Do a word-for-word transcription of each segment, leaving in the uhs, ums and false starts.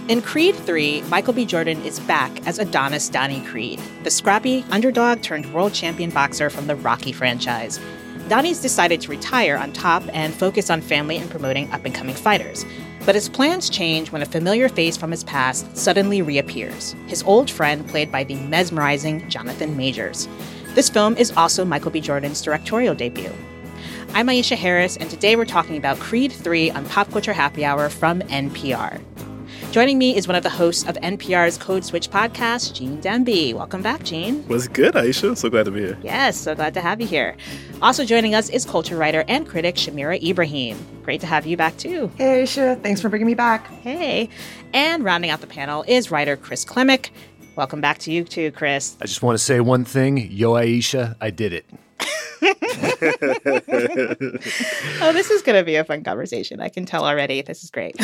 In Creed three, Michael B. Jordan is back as Adonis Donnie Creed, the scrappy, underdog-turned-world champion boxer from the Rocky franchise. Donnie's decided to retire on top and focus on family and promoting up-and-coming fighters. But his plans change when a familiar face from his past suddenly reappears, his old friend played by the mesmerizing Jonathan Majors. This film is also Michael B. Jordan's directorial debut. I'm Aisha Harris, and today we're talking about Creed three on Pop Culture Happy Hour from N P R. Joining me is one of the hosts of N P R's Code Switch podcast, Gene Demby. Welcome back, Gene. What's good, Aisha? So glad to be here. Yes, so glad to have you here. Also joining us is culture writer and critic Shamira Ibrahim. Great to have you back, too. Hey, Aisha. Thanks for bringing me back. Hey. And rounding out the panel is writer Chris Klimek. Welcome back to you, too, Chris. I just want to say one thing. Yo, Aisha, I did it. Oh, this is going to be a fun conversation. I can tell already. This is great.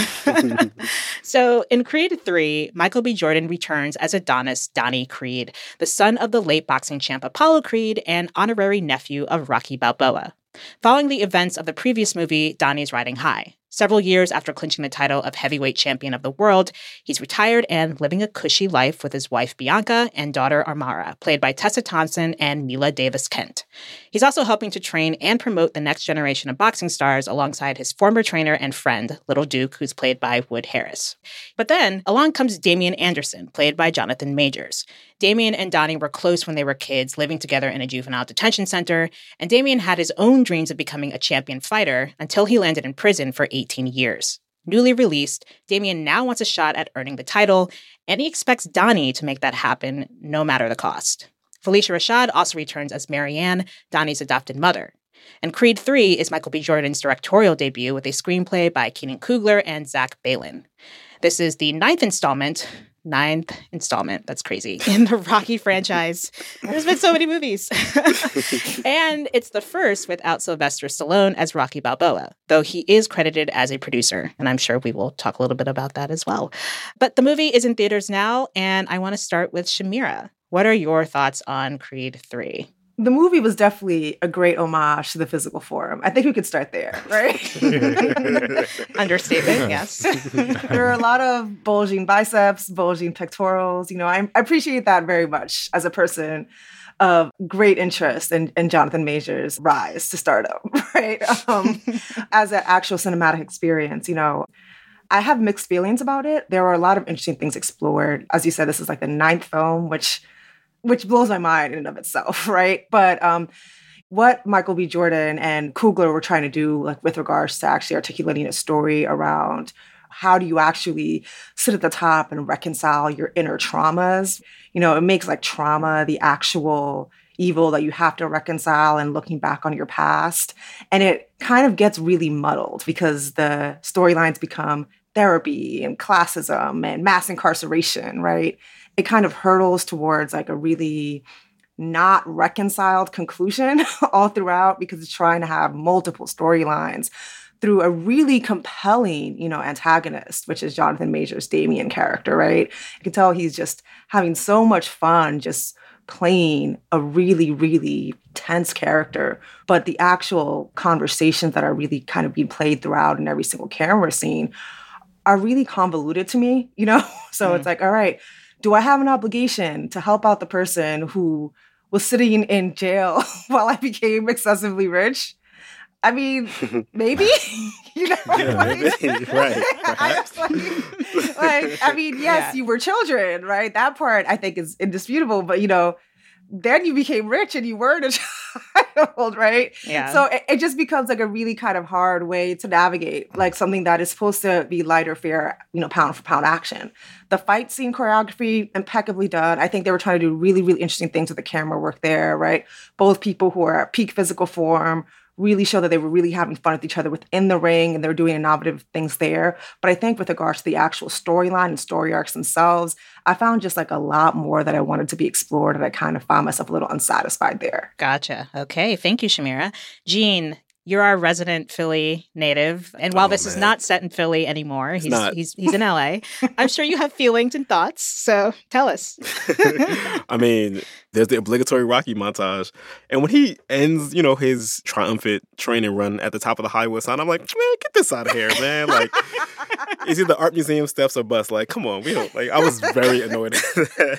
So in Creed three, Michael B. Jordan returns as Adonis Donnie Creed, the son of the late boxing champ Apollo Creed and honorary nephew of Rocky Balboa. Following the events of the previous movie, Donnie's riding high. Several years after clinching the title of heavyweight champion of the world, he's retired and living a cushy life with his wife Bianca and daughter Armara, played by Tessa Thompson and Mila Davis-Kent. He's also helping to train and promote the next generation of boxing stars alongside his former trainer and friend, Little Duke, who's played by Wood Harris. But then, along comes Damian Anderson, played by Jonathan Majors. Damian and Donnie were close when they were kids, living together in a juvenile detention center, and Damian had his own dreams of becoming a champion fighter until he landed in prison for eighteen years. Newly released, Damian now wants a shot at earning the title, and he expects Donnie to make that happen, no matter the cost. Felicia Rashad also returns as Marianne, Donnie's adopted mother. And Creed three is Michael B. Jordan's directorial debut with a screenplay by Keenan Coogler and Zach Balin. This is the ninth installment, ninth installment, that's crazy, in the Rocky franchise. There's been so many movies. And it's the first without Sylvester Stallone as Rocky Balboa, though he is credited as a producer, and I'm sure we will talk a little bit about that as well. But the movie is in theaters now, and I want to start with Shamira. What are your thoughts on Creed three? The movie was definitely a great homage to the physical form. I think we could start there, right? Understatement, yes. There are a lot of bulging biceps, bulging pectorals. You know, I, I appreciate that very much as a person of great interest in, in Jonathan Majors' rise to stardom, right? Um, as an actual cinematic experience, you know, I have mixed feelings about it. There were a lot of interesting things explored. As you said, this is like the ninth film, which which blows my mind in and of itself, right? But um, what Michael B. Jordan and Coogler were trying to do, like with regards to actually articulating a story around how do you actually sit at the top and reconcile your inner traumas? You know, it makes like trauma the actual evil that you have to reconcile and looking back on your past. And it kind of gets really muddled because the storylines become therapy and classism and mass incarceration, right? It kind of hurtles towards like a really not reconciled conclusion all throughout because it's trying to have multiple storylines through a really compelling, you know, antagonist, which is Jonathan Majors' Damian character, right? You can tell he's just having so much fun just playing a really, really tense character. But the actual conversations that are really kind of being played throughout in every single camera scene are really convoluted to me, you know? So mm. It's like, all right, do I have an obligation to help out the person who was sitting in jail while I became excessively rich? I mean, maybe, you know, yeah, like, maybe. Right, I was like, like, I mean, yes, yeah. You were children, right? That part I think is indisputable, but you know, then you became rich and you weren't a child, right? Yeah. So it, it just becomes like a really kind of hard way to navigate, like something that is supposed to be lighter, fair, you know, pound for pound action. The fight scene choreography, impeccably done. I think they were trying to do really, really interesting things with the camera work there, right? Both people who are at peak physical form really show that they were really having fun with each other within the ring and they're doing innovative things there. But I think with regards to the actual storyline and story arcs themselves, I found just like a lot more that I wanted to be explored and I kind of found myself a little unsatisfied there. Gotcha. Okay. Thank you, Shamira. Gene, you're our resident Philly native. And while Oh, this is man. not set in Philly anymore, he's not. he's he's in L A. I'm sure you have feelings and thoughts. So tell us. I mean, there's the obligatory Rocky montage. And when he ends, you know, his triumphant training run at the top of the highway sign, I'm like, man, get this out of here, man. Like, it's either art museum steps or bus. Like, come on, we don't, like, I was very annoyed at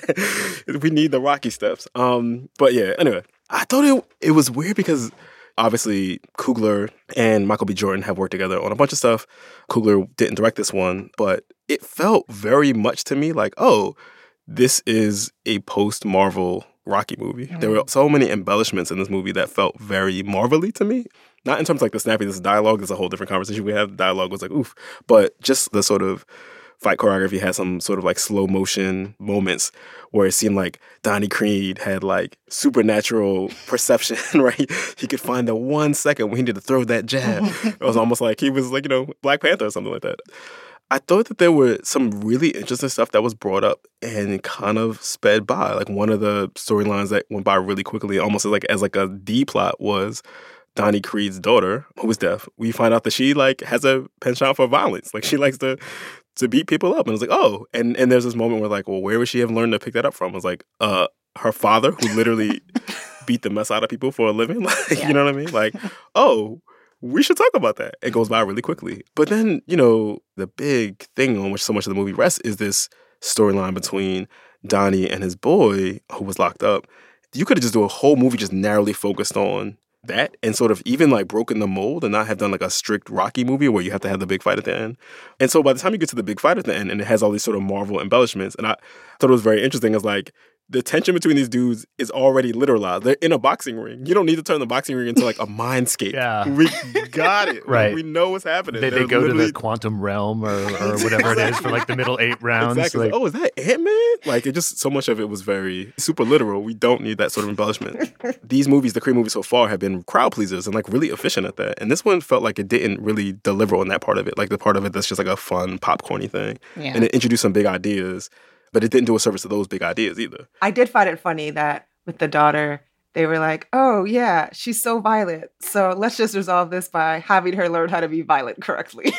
that. We need the Rocky steps. Um, but yeah, anyway, I thought it, it was weird because obviously, Coogler and Michael B. Jordan have worked together on a bunch of stuff. Coogler didn't direct this one, but it felt very much to me like, oh, this is a post-Marvel Rocky movie. Mm-hmm. There were so many embellishments in this movie that felt very Marvel-y to me. Not in terms of like the snappiness of dialogue. It's a whole different conversation we had. Dialogue was like, oof. But just the sort of fight choreography had some sort of like slow motion moments where it seemed like Donnie Creed had like supernatural perception, right? He could find the one second when he needed to throw that jab. It was almost like he was like, you know, Black Panther or something like that. I thought that there were some really interesting stuff that was brought up and kind of sped by. Like one of the storylines that went by really quickly, almost like as like a D plot, was Donnie Creed's daughter, who was deaf. We find out that she like has a penchant for violence. Like she likes to to beat people up. And it's like, oh, and, and there's this moment where like, well, where would she have learned to pick that up from? It's like, uh, her father, who literally beat the mess out of people for a living. Like, yeah. You know what I mean? Like, oh, we should talk about that. It goes by really quickly. But then, you know, the big thing on which so much of the movie rests is this storyline between Donnie and his boy who was locked up. You could have just do a whole movie just narrowly focused on that and sort of even like broken the mold and not have done like a strict Rocky movie where you have to have the big fight at the end. And so by the time you get to the big fight at the end and it has all these sort of Marvel embellishments, and I thought it was very interesting, is like the tension between these dudes is already literalized. They're in a boxing ring. You don't need to turn the boxing ring into like a mindscape. Yeah. We got it. Right. We know what's happening. They, they go to the quantum realm or, or whatever it is for like the middle eight rounds. Exactly. Like, oh, is that Ant-Man? Like, it just, so much of it was very super literal. We don't need that sort of embellishment. These movies, the Creed movies so far, have been crowd pleasers and like really efficient at that. And this one felt like it didn't really deliver on that part of it. Like the part of it that's just like a fun, popcorny thing. Yeah. And it introduced some big ideas. But it didn't do a service to those big ideas either. I did find it funny that with the daughter, they were like, oh, yeah, she's so violent. So let's just resolve this by having her learn how to be violent correctly.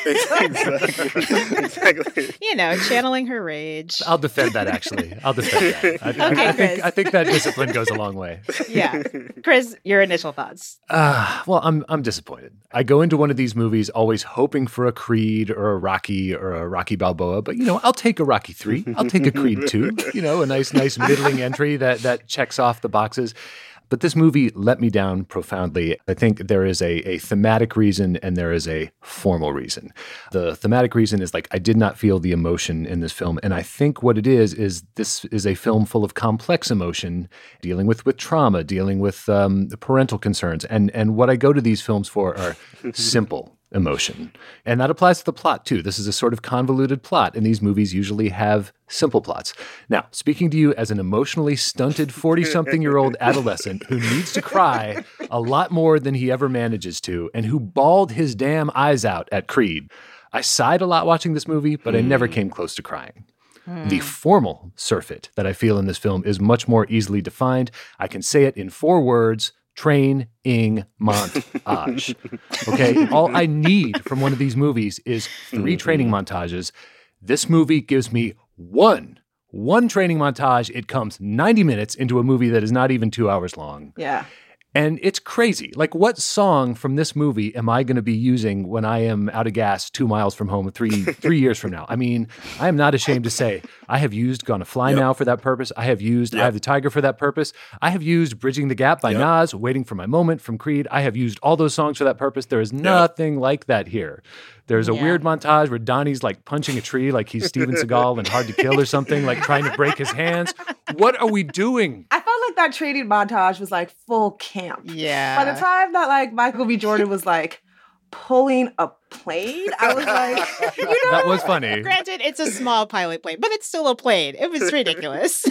Exactly. Exactly. You know, channeling her rage. I'll defend that, actually. I'll defend that. I, Okay, I, I, Chris. think, I think that discipline goes a long way. Yeah. Chris, your initial thoughts. Uh, well, I'm I'm disappointed. I go into one of these movies always hoping for a Creed or a Rocky or a Rocky Balboa, but, you know, I'll take a Rocky three. I'll take a Creed two. You know, a nice, nice middling entry that that checks off the boxes. But this movie let me down profoundly. I think there is a, a thematic reason and there is a formal reason. The thematic reason is like, I did not feel the emotion in this film. And I think what it is, is this is a film full of complex emotion, dealing with, with trauma, dealing with um, parental concerns. And, and what I go to these films for are simple emotion. And that applies to the plot too. This is a sort of convoluted plot, and these movies usually have simple plots. Now, speaking to you as an emotionally stunted forty-something-year-old adolescent who needs to cry a lot more than he ever manages to, and who bawled his damn eyes out at Creed, I sighed a lot watching this movie, but I never came close to crying. Mm. The formal surfeit that I feel in this film is much more easily defined. I can say it in four words: training montage. Okay? All I need from one of these movies is three training montages. This movie gives me one, one training montage. It comes ninety minutes into a movie that is not even two hours long. Yeah. And it's crazy. Like, what song from this movie am I going to be using when I am out of gas two miles from home three three years from now? I mean, I am not ashamed to say I have used Gonna Fly Yep. Now for that purpose. I have used Yep. Eye of the Tiger for that purpose. I have used Bridging the Gap by Yep. Nas, Waiting for My Moment from Creed. I have used all those songs for that purpose. There is nothing like that here. There's a Yeah. weird montage where Donnie's like punching a tree like he's Steven Seagal and Hard to Kill or something, like trying to break his hands. What are we doing? I felt like that training montage was like full camp. Yeah. By the time that like Michael B. Jordan was like pulling a plane, I was like, you know, That was funny. Granted, it's a small pilot plane, but it's still a plane. It was ridiculous.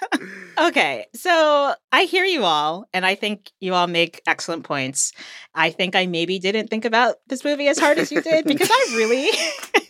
Okay, so I hear you all, and I think you all make excellent points. I think I maybe didn't think about this movie as hard as you did, because I really,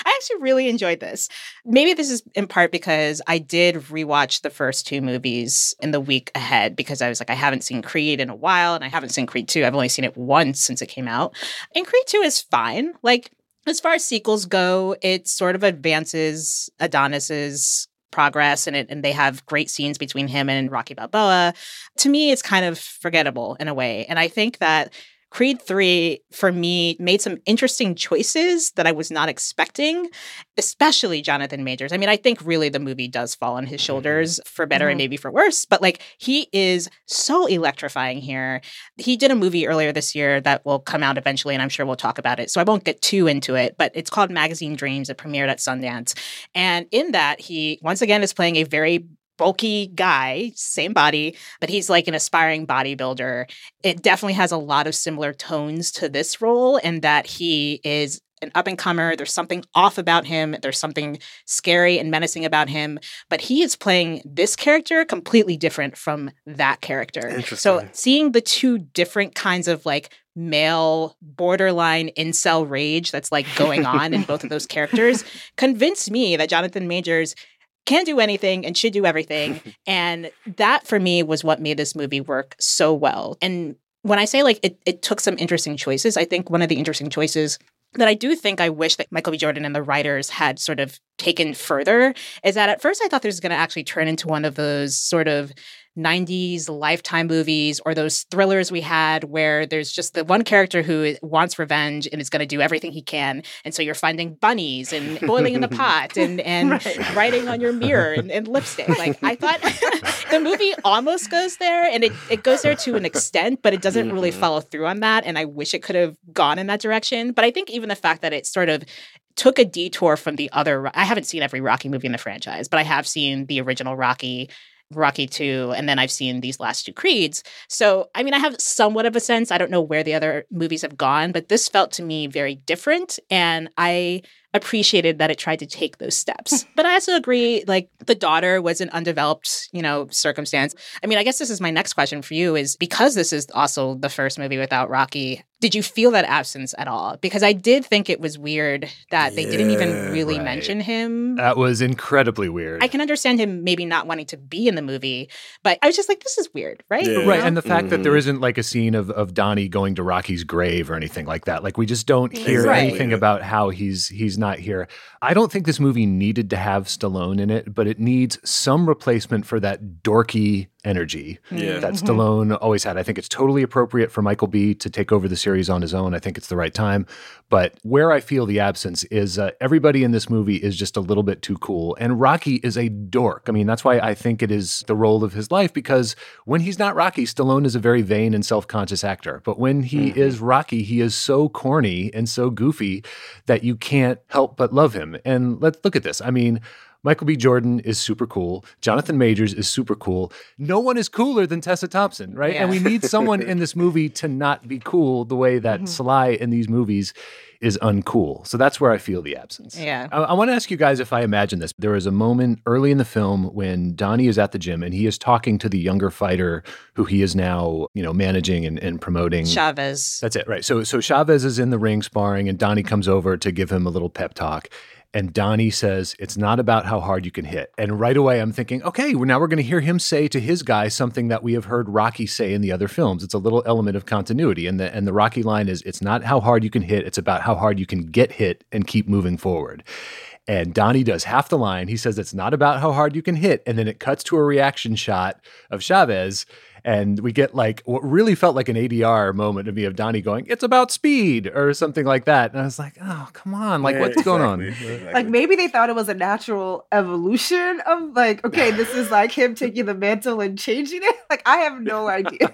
I actually really enjoyed this. Maybe this is in part because I did rewatch the first two movies in the week ahead because I was like, I haven't seen Creed in a while and I haven't seen Creed two. I've only seen it once since it came out. And Creed two is fine. Like, as far as sequels go, it sort of advances Adonis's progress and it and they have great scenes between him and Rocky Balboa. To me, it's kind of forgettable in a way. And I think that Creed three, for me, made some interesting choices that I was not expecting, especially Jonathan Majors. I mean, I think really the movie does fall on his shoulders for better mm-hmm. and maybe for worse, but like he is so electrifying here. He did a movie earlier this year that will come out eventually, and I'm sure we'll talk about it. So I won't get too into it, but it's called Magazine Dreams. It premiered at Sundance. And in that, he once again is playing a very bulky guy, same body, but he's like an aspiring bodybuilder. It definitely has a lot of similar tones to this role in that he is an up-and-comer. There's something off about him. There's something scary and menacing about him. But he is playing this character completely different from that character. So seeing the two different kinds of like male borderline incel rage that's like going on in both of those characters convinced me that Jonathan Majors can do anything and should do everything. And that for me was what made this movie work so well. And when I say like it, it took some interesting choices, I think one of the interesting choices that I do think I wish that Michael B. Jordan and the writers had sort of taken further is that at first I thought this was going to actually turn into one of those sort of nineties Lifetime movies or those thrillers we had where there's just the one character who wants revenge and is going to do everything he can. And so you're finding bunnies and boiling in the pot and, and right. writing on your mirror and, and lipstick. Like I thought the movie almost goes there and it, it goes there to an extent, but it doesn't really follow through on that. And I wish it could have gone in that direction. But I think even the fact that it sort of took a detour from the other, I haven't seen every Rocky movie in the franchise, but I have seen the original Rocky, Rocky two, and then I've seen these last two Creeds. So, I mean, I have somewhat of a sense. I don't know where the other movies have gone, but this felt to me very different. And I appreciated that it tried to take those steps. But I also agree, like, the daughter was an undeveloped, you know, circumstance. I mean, I guess this is my next question for you is because this is also the first movie without Rocky, did you feel that absence at all? Because I did think it was weird that they yeah, didn't even really right. mention him. That was incredibly weird. I can understand him maybe not wanting to be in the movie, but I was just like, this is weird, right? Yeah. Right, and the fact mm-hmm. that there isn't like a scene of, of Donnie going to Rocky's grave or anything like that. Like we just don't hear right. anything about how he's he's not here. I don't think this movie needed to have Stallone in it, but it needs some replacement for that dorky energy yeah. that Stallone always had. I think it's totally appropriate for Michael B. to take over the series on his own. I think it's the right time. But where I feel the absence is uh, everybody in this movie is just a little bit too cool. And Rocky is a dork. I mean, that's why I think it is the role of his life, because when he's not Rocky, Stallone is a very vain and self-conscious actor. But when he mm-hmm. is Rocky, he is so corny and so goofy that you can't help but love him. And let's look at this. I mean, Michael B. Jordan is super cool. Jonathan Majors is super cool. No one is cooler than Tessa Thompson, right? Yeah. And we need someone in this movie to not be cool the way that mm-hmm. Sly in these movies is uncool. So that's where I feel the absence. Yeah. I, I want to ask you guys if I imagine this. There is a moment early in the film when Donnie is at the gym and he is talking to the younger fighter who he is now, you know, managing and, and promoting. Chavez. That's it, right. So, so Chavez is in the ring sparring and Donnie comes over to give him a little pep talk. And Donnie says, it's not about how hard you can hit. And right away, I'm thinking, okay, well, now we're going to hear him say to his guy something that we have heard Rocky say in the other films. It's a little element of continuity. And the, and the Rocky line is, it's not how hard you can hit, it's about how hard you can get hit and keep moving forward. And Donnie does half the line. He says, it's not about how hard you can hit. And then it cuts to a reaction shot of Chavez. And we get like what really felt like an A D R moment to me of Donnie going, it's about speed or something like that. And I was like, oh, come on. Like, yeah, what's exactly. going on? Exactly. Like maybe they thought it was a natural evolution of like, okay, this is like him taking the mantle and changing it. Like, I have no idea.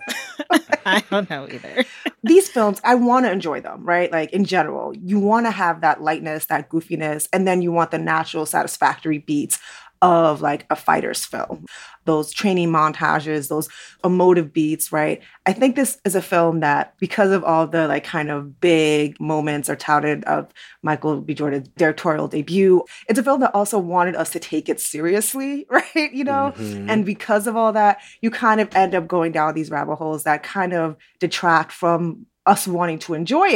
I don't know either. These films, I want to enjoy them, right? Like in general, you want to have that lightness, that goofiness, and then you want the natural, satisfactory beats of like a fighter's film. Those training montages, those emotive beats, right? I think this is a film that, because of all the like kind of big moments are touted of Michael B. Jordan's directorial debut, it's a film that also wanted us to take it seriously, right? You know? Mm-hmm. And because of all that, you kind of end up going down these rabbit holes that kind of detract from us wanting to enjoy it.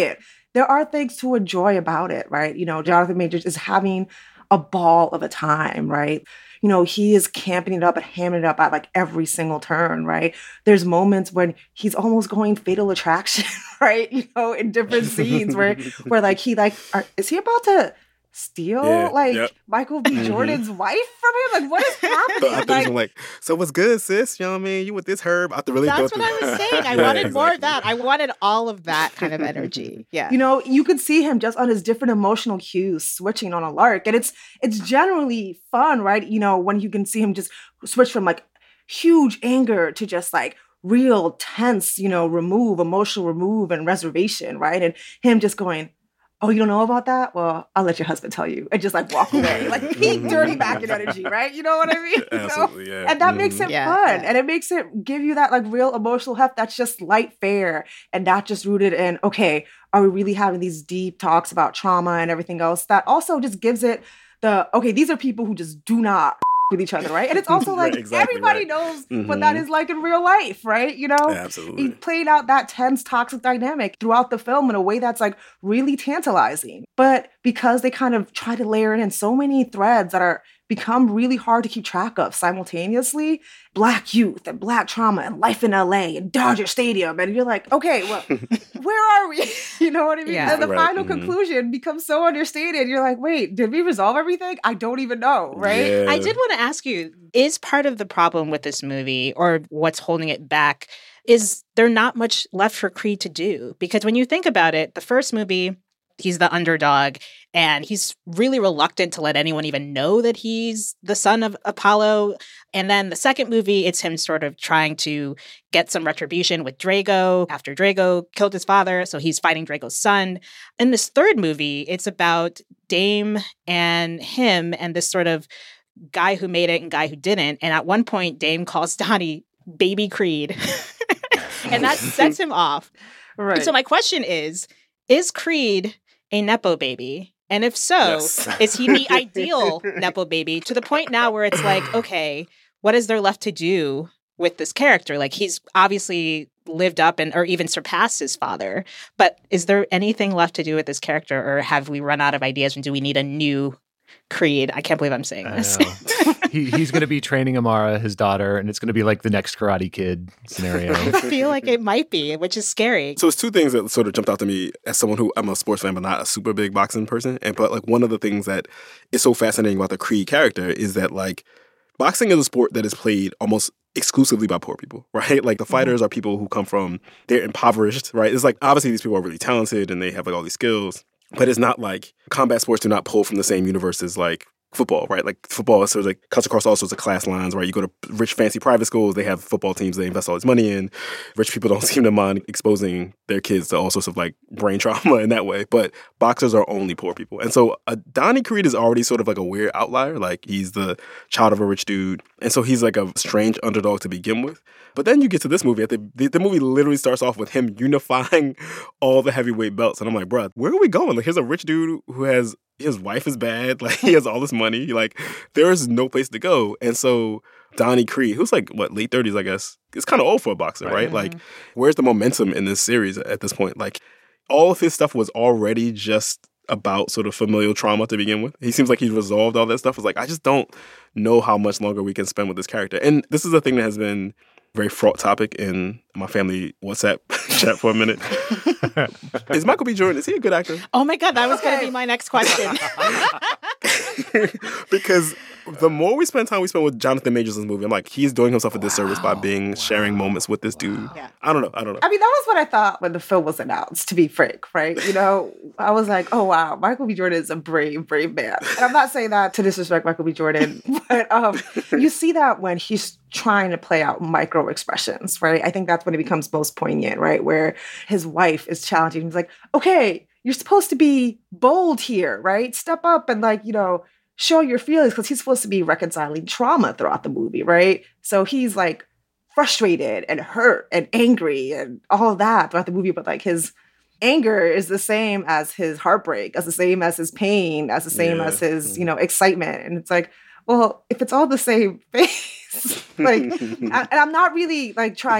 there are things to enjoy about it, right? You know, Jonathan Majors is having a ball of a time, right? You know, he is camping it up and hamming it up at like every single turn, right? There's moments when he's almost going Fatal Attraction, right? You know, in different scenes where where like he like, are, is he about to steal Yeah, like yep. Michael B. Mhm. Jordan's wife from him? Like, what is happening? I thought Like, like, like, so what's good, sis? You know what I mean? You with this herb? I have to really That's go what through- I was saying. I Yeah, wanted more of exactly. that. I wanted all of that kind of energy. Yeah. you know, you could see him just on his different emotional cues switching on a lark, and it's it's generally fun, right? You know, when you can see him just switch from like huge anger to just like real tense, you know, remove, emotional remove and reservation, right? And him just going, oh, you don't know about that? Well, I'll let your husband tell you, and just like walk away, like peak dirty back in energy, right? You know what I mean? You know? Absolutely, yeah. And that makes Mhm. it Yeah, fun, yeah. and it makes it give you that like real emotional heft that's just light fare and not just rooted in, okay, are we really having these deep talks about trauma and everything else? That also just gives it the, okay, these are people who just do not with each other, right? And it's also Right, like exactly everybody right. knows what that Mhm. is like in real life, right? You know, Absolutely. he played out that tense, toxic dynamic throughout the film in a way that's like really tantalizing. But because they kind of try to layer in so many threads that are become really hard to keep track of simultaneously, Black youth and Black trauma and life in L A and Dodger Stadium, and you're like, okay, well, where are we? You know what I mean? Yeah. And the Right, final mhm. conclusion becomes so understated. You're like, wait, did we resolve everything? I don't even know, right? Yeah. I did want to ask you, is part of the problem with this movie or what's holding it back is there not much left for Creed to do? Because when you think about it, the first movie, he's the underdog and he's really reluctant to let anyone even know that he's the son of Apollo. And then the second movie, it's him sort of trying to get some retribution with Drago after Drago killed his father. So he's fighting Drago's son. In this third movie, it's about Dame and him and this sort of guy who made it and guy who didn't. And at one point, Dame calls Donnie Baby Creed. And that sets him off. Right. And so my question is, is Creed a Nepo baby? And if so, Yes. is he the ideal Nepo baby to the point now where it's like, okay, what is there left to do with this character? Like he's obviously lived up and or even surpassed his father, but is there anything left to do with this character or have we run out of ideas and do we need a new Creed? I can't believe I'm saying I this. know. he, he's going to be training Amara, his daughter, and it's going to be like the next Karate Kid scenario. I feel like it might be, which is scary. So it's two things that sort of jumped out to me as someone who I'm a sports fan, but not a super big boxing person. And but like one of the things that is so fascinating about the Creed character is that like boxing is a sport that is played almost exclusively by poor people, right? Like the fighters are people who come from, they're impoverished, right? It's like obviously these people are really talented and they have like all these skills, but it's not like combat sports do not pull from the same universe as like football, right? Like football sort of like cuts across all sorts of class lines, right? You go to rich, fancy private schools, they have football teams they invest all this money in. Rich people don't seem to mind exposing their kids to all sorts of like brain trauma in that way. But boxers are only poor people. And so uh, Donnie Creed is already sort of like a weird outlier. Like he's the child of a rich dude. And so he's like a strange underdog to begin with. But then you get to this movie. At the, the, the movie literally starts off with him unifying all the heavyweight belts. And I'm like, bruh, where are we going? Like here's a rich dude who has, his wife is bad. Like he has all this money. Like there is no place to go. And so Donnie Creed, who's like, what, late thirties, I guess, is kind of old for a boxer, right? Right. Like where's the momentum in this series at this point? Like all of his stuff was already just about sort of familial trauma to begin with. He seems like he's resolved all that stuff. It's like, I just don't know how much longer we can spend with this character. And this is a thing that has been very fraught topic in my family WhatsApp chat for a minute. Is Michael B. Jordan, is he a good actor? Oh my God, that was going to be my next question. Because the more we spend time we spend with Jonathan Majors in this movie, I'm like, he's doing himself a disservice by being sharing moments with this dude. Yeah. I don't know. I don't know. I mean, that was what I thought when the film was announced, to be frank, right? You know, I was like, oh, wow, Michael B. Jordan is a brave, brave man. And I'm not saying that to disrespect Michael B. Jordan, but um, you see that when he's trying to play out micro expressions, right? I think that's when it becomes most poignant, right? Where his wife is challenging. He's like, okay, you're supposed to be bold here, right? Step up and like, you know, show your feelings, because he's supposed to be reconciling trauma throughout the movie, right? So he's like frustrated and hurt and angry and all of that throughout the movie, but like his anger is the same as his heartbreak, as the same as his pain, as the same Yeah. as his, you know, excitement. And it's like, well, if it's all the same face, like, and I'm not really like trying to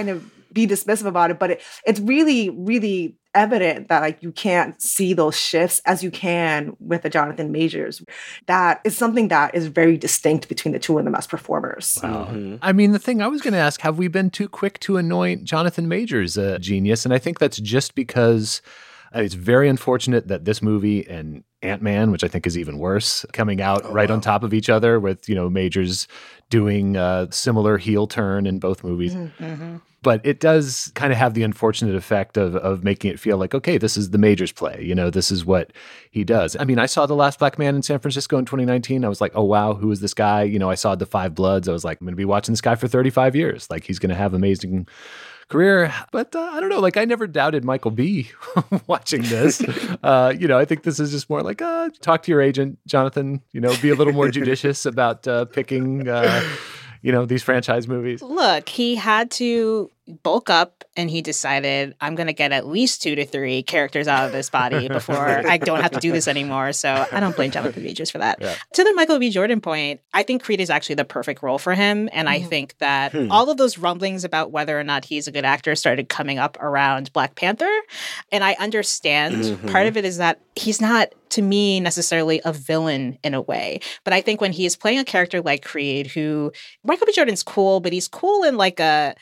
be dismissive about it, but it, it's really, really evident that like you can't see those shifts as you can with the Jonathan Majors. That is something that is very distinct between the two of them as performers. Wow. Mm-hmm. I mean, the thing I was going to ask, have we been too quick to anoint Jonathan Majors a genius? And I think that's just because uh, it's very unfortunate that this movie and Ant-Man, which I think is even worse, coming out Oh, right wow. on top of each other with, you know, Majors doing a similar heel turn in both movies. Mm-hmm. But it does kind of have the unfortunate effect of of making it feel like, okay, this is the Majors play. You know, this is what he does. I mean, I saw The Last Black Man in San Francisco in twenty nineteen. I was like, oh, wow, who is this guy? You know, I saw The Five Bloods. I was like, I'm going to be watching this guy for thirty-five years. Like, he's going to have amazing career. But uh, I don't know, like, I never doubted Michael B. watching this. Uh, you know, I think this is just more like, uh, talk to your agent, Jonathan, you know, be a little more judicious about uh, picking, uh, you know, these franchise movies. Look, he had to bulk up and he decided, I'm going to get at least two to three characters out of this body before I don't have to do this anymore. So I don't blame Jonathan Majors for that. Yeah. To the Michael B. Jordan point, I think Creed is actually the perfect role for him. And I think that Hmm. all of those rumblings about whether or not he's a good actor started coming up around Black Panther. And I understand Mhm. part of it is that he's not, to me, necessarily a villain in a way. But I think when he is playing a character like Creed, who Michael B. Jordan's cool, but he's cool in like a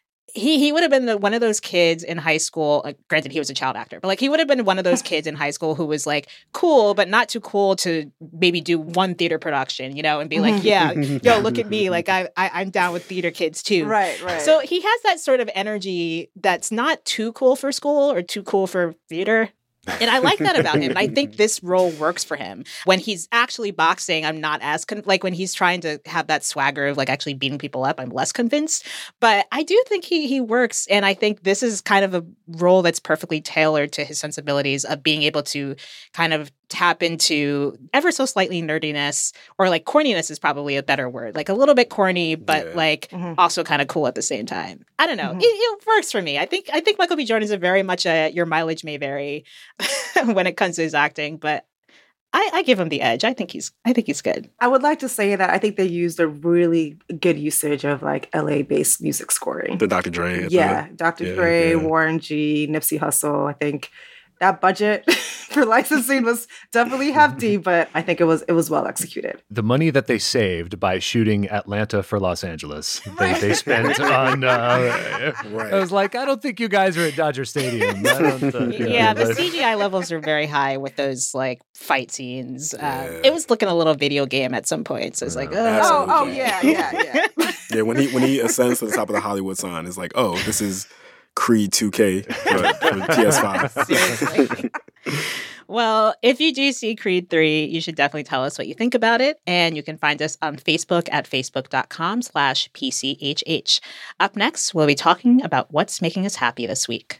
He he would have been the, one of those kids in high school. Like, granted, he was a child actor, but like he would have been one of those kids in high school who was like cool, but not too cool to maybe do one theater production, you know, and be like, yeah, yo, look at me, like I, I I'm down with theater kids too. Right, right. So he has that sort of energy that's not too cool for school or too cool for theater. And I like that about him. And I think this role works for him. When he's actually boxing, I'm not as, con- like when he's trying to have that swagger of like actually beating people up, I'm less convinced. But I do think he he works. And I think this is kind of a role that's perfectly tailored to his sensibilities of being able to kind of tap into ever so slightly nerdiness, or like corniness is probably a better word. Like a little bit corny, but Yeah. like Mhm. also kind of cool at the same time. I don't know. Mhm. It, it works for me. I think I think Michael B. Jordan is a very much a your mileage may vary when it comes to his acting, but I, I give him the edge. I think he's I think he's good. I would like to say that I think they used a really good usage of like L A-based music scoring. The Doctor Dre. Yeah, Doctor yeah, Dre, yeah. Warren G, Nipsey Hussle. I think that budget for licensing was definitely hefty, but I think it was it was well executed. The money that they saved by shooting Atlanta for Los Angeles, they, they spent on. Uh, Right. I was like, I don't think you guys are at Dodger Stadium. I don't, uh, you Yeah, know, the but- C G I levels are very high with those like fight scenes. Um, Yeah. it was looking a little video game at some point. So it's like, Yeah. oh, Absolutely. Oh, oh yeah, yeah, yeah. Yeah, when he when he ascends to the top of the Hollywood sign, it's like, oh, this is Creed two K for, for P S five. Seriously. Well, if you do see Creed three, you should definitely tell us what you think about it. And you can find us on Facebook at facebook.com slash PCHH. Up next, we'll be talking about what's making us happy this week.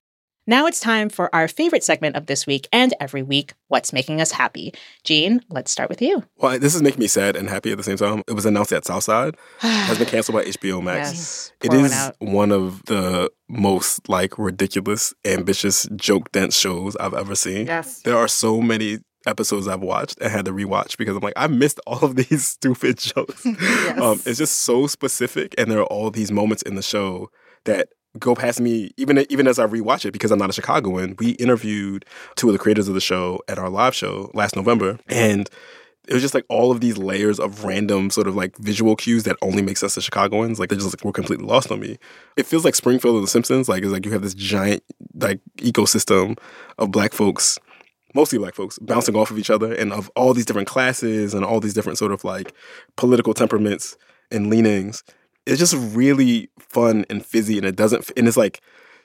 Now it's time for our favorite segment of this week and every week, What's Making Us Happy. Gene, let's start with you. Well, this is making me sad and happy at the same time. It was announced that Southside has been canceled by H B O Max. Yes, It pour one is out. one of the most like ridiculous, ambitious, joke dense shows I've ever seen. Yes. There are so many episodes I've watched and had to rewatch because I'm like, I missed all of these stupid jokes. Yes. Um, it's just so specific, and there are all these moments in the show that go past me even even as I rewatch it because I'm not a Chicagoan. We interviewed two of the creators of the show at our live show last November, and it was just like all of these layers of random sort of like visual cues that only makes us as Chicagoans. Like they just like, were completely lost on me. It feels like Springfield of The Simpsons. Like it's like you have this giant like ecosystem of black folks, mostly black folks, bouncing off of each other and of all these different classes and all these different sort of like political temperaments and leanings. It's just really fun and fizzy, and it doesn't, and it's like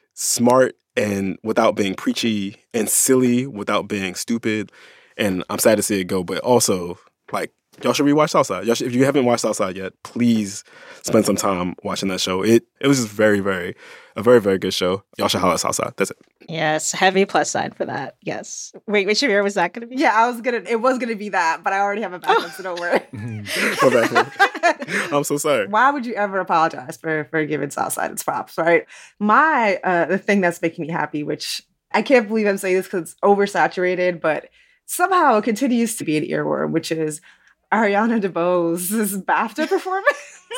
smart and without being preachy, and silly without being stupid. And I'm sad to see it go, but also like y'all should rewatch Southside. Y'all should, if you haven't watched Southside yet, please spend some time watching that show. It it was just very very a very very good show. Y'all should holler at Southside. That's it. Yes, heavy plus sign for that. Yes. Wait, which year was that going to be? Yeah, I was gonna. It was gonna be that, but I already have a backup, so don't worry. Go back. I'm so sorry. Why would you ever apologize for for giving Southside its props, right? My uh, the thing that's making me happy, which I can't believe I'm saying this because it's oversaturated, but somehow it continues to be an earworm, which is Ariana DeBose's BAFTA performance.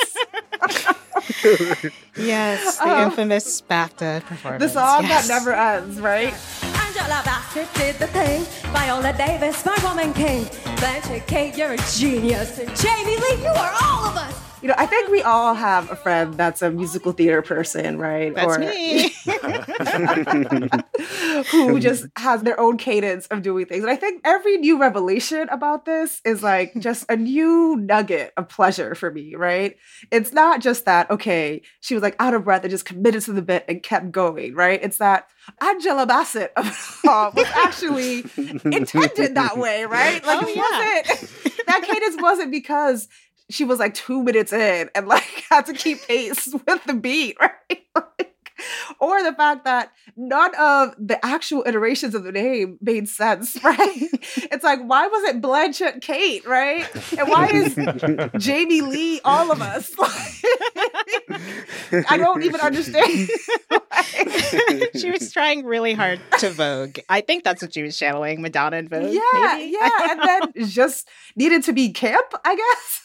Yes, the Um, infamous BAFTA performance. The song yes. that never ends, right? Angela Bassett did the thing. Viola Davis, my woman king. Blanche Kate, you're a genius. And Jamie Lee, you are all of us. You know, I think we all have a friend that's a musical theater person, right? That's or me. who just has their own cadence of doing things. And I think every new revelation about this is like just a new nugget of pleasure for me, right? It's not just that, okay, she was like out of breath and just committed to the bit and kept going, right? It's that Angela Bassett uh, was actually intended that way, right? Like, Oh, it yeah. wasn't, that cadence wasn't because she was like two minutes in and like had to keep pace with the beat, right? Like, or the fact that none of the actual iterations of the name made sense, right? It's like, why was it Blanchett Kate, right? And why is Jamie Lee all of us? I don't even understand. She was trying really hard to Vogue. I think that's what she was channeling, Madonna and Vogue. Yeah, maybe? yeah. And then just needed to be camp, I guess.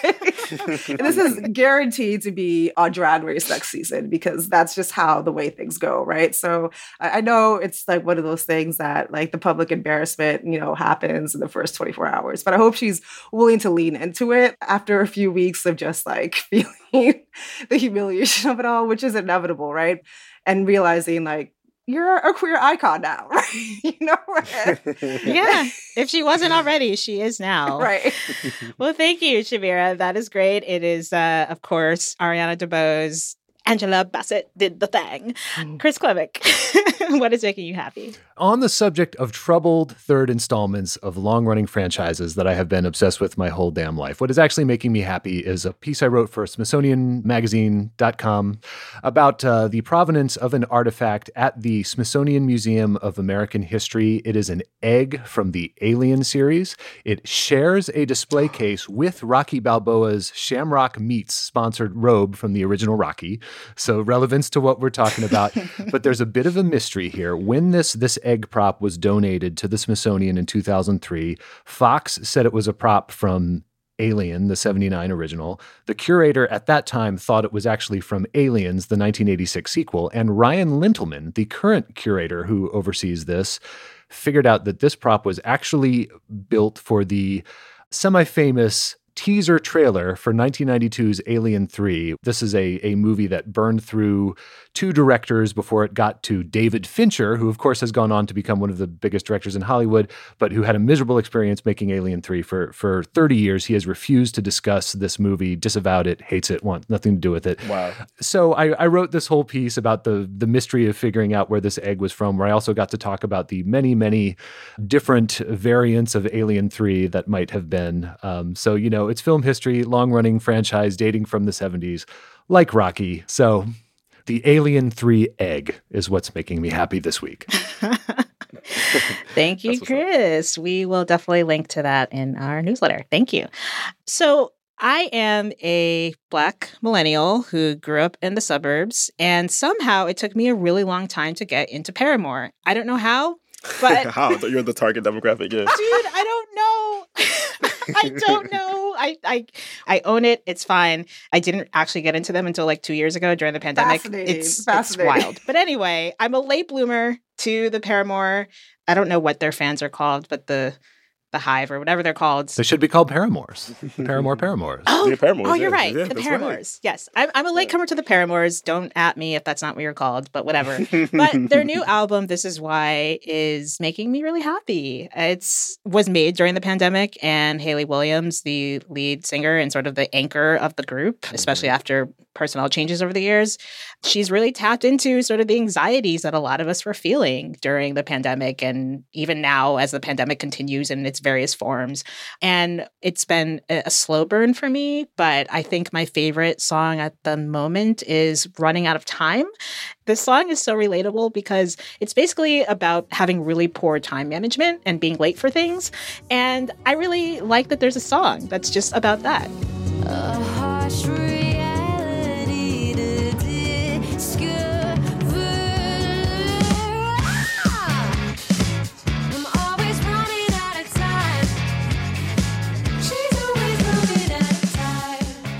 And this is guaranteed to be on Drag Race next season because that's just how the way things go, right? So I I know it's like one of those things that like the public embarrassment, you know, happens in the first twenty-four hours. But I hope she's willing to lean into it after a few weeks of just like feeling the humiliation of it all, which is inevitable, right? And realizing like, you're a queer icon now, right? You know, right? Yeah. If she wasn't already, she is now. Right. Well, thank you, Shamira. That is great. It is, uh, of course, Ariana DeBose. Angela Bassett did the thing. Chris Klevick, what is making you happy? On the subject of troubled third installments of long-running franchises that I have been obsessed with my whole damn life, what is actually making me happy is a piece I wrote for Smithsonian Magazine dot com about uh, the provenance of an artifact at the Smithsonian Museum of American History. It is an egg from the Alien series. It shares a display case with Rocky Balboa's Shamrock Meats sponsored robe from the original Rocky. So relevance to what we're talking about. But there's a bit of a mystery here. When this this egg prop was donated to the Smithsonian in two thousand three, Fox said it was a prop from Alien, the seventy-nine original. The curator at that time thought it was actually from Aliens, the nineteen eighty-six sequel. And Ryan Lintelman, the current curator who oversees this, figured out that this prop was actually built for the semi-famous teaser trailer for nineteen ninety-two's Alien three. This is a, a movie that burned through two directors before it got to David Fincher, who of course has gone on to become one of the biggest directors in Hollywood, but who had a miserable experience making Alien three for, for thirty years. He has refused to discuss this movie, disavowed it, hates it, wants nothing to do with it. Wow. So I, I wrote this whole piece about the, the mystery of figuring out where this egg was from, where I also got to talk about the many, many different variants of Alien three that might have been. Um, so, you know, it's film history, long-running franchise dating from the seventies, like Rocky. So the Alien three egg is what's making me happy this week. Thank you, Chris. We will definitely link to that in our newsletter. Thank you. So I am a Black millennial who grew up in the suburbs, and somehow it took me a really long time to get into Paramore. I don't know how, but... How? You're the target demographic, yeah. Dude, I don't know. I don't know. I, I I own it. It's fine. I didn't actually get into them until like two years ago during the pandemic. Fascinating. It's, Fascinating. it's wild. But anyway, I'm a late bloomer to the Paramore. I don't know what their fans are called, but the the Hive or whatever they're called. They should be called Paramours. Paramore Paramours. Oh, The Paramours, oh, you're yeah. right. Yeah, the that's Paramours. Yes. I'm, I'm a latecomer to the Paramours. Don't at me if that's not what you're called, but whatever. But their new album, This Is Why, is making me really happy. It's was made during the pandemic, and Hayley Williams, the lead singer and sort of the anchor of the group, especially after personnel changes over the years, she's really tapped into sort of the anxieties that a lot of us were feeling during the pandemic and even now as the pandemic continues in its various forms. And it's been a slow burn for me, but I think my favorite song at the moment is Running Out of Time. This song is so relatable because it's basically about having really poor time management and being late for things. And I really like that there's a song that's just about that. A harsh reality to discover. I'm always running out of time. She's a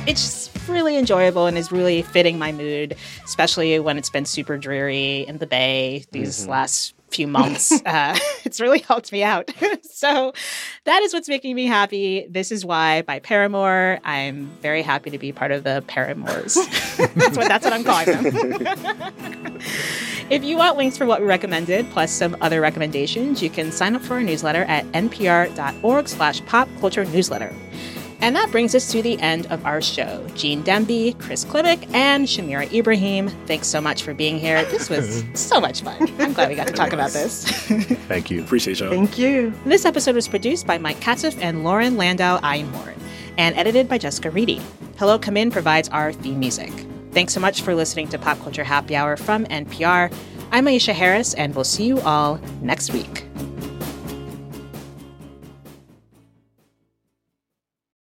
it's really enjoyable and is really fitting my mood, especially when it's been super dreary in the Bay these mm-hmm. last few months. uh, it's really helped me out. So that is what's making me happy. This Is Why by Paramore. I'm very happy to be part of the Paramours. that's, what, that's what I'm calling them. If you want links for what we recommended, plus some other recommendations, you can sign up for our newsletter at npr.org slash pop culture newsletter. And that brings us to the end of our show. Gene Demby, Chris Klimek, and Shamira Ibrahim, thanks so much for being here. This was so much fun. I'm glad we got to talk about this. Thank you. Appreciate y'all. Thank you. This episode was produced by Mike Katzoff and Lauren Landau Einhorn, and edited by Jessica Reedy. Hello Come In provides our theme music. Thanks so much for listening to Pop Culture Happy Hour from N P R. I'm Aisha Harris, and we'll see you all next week.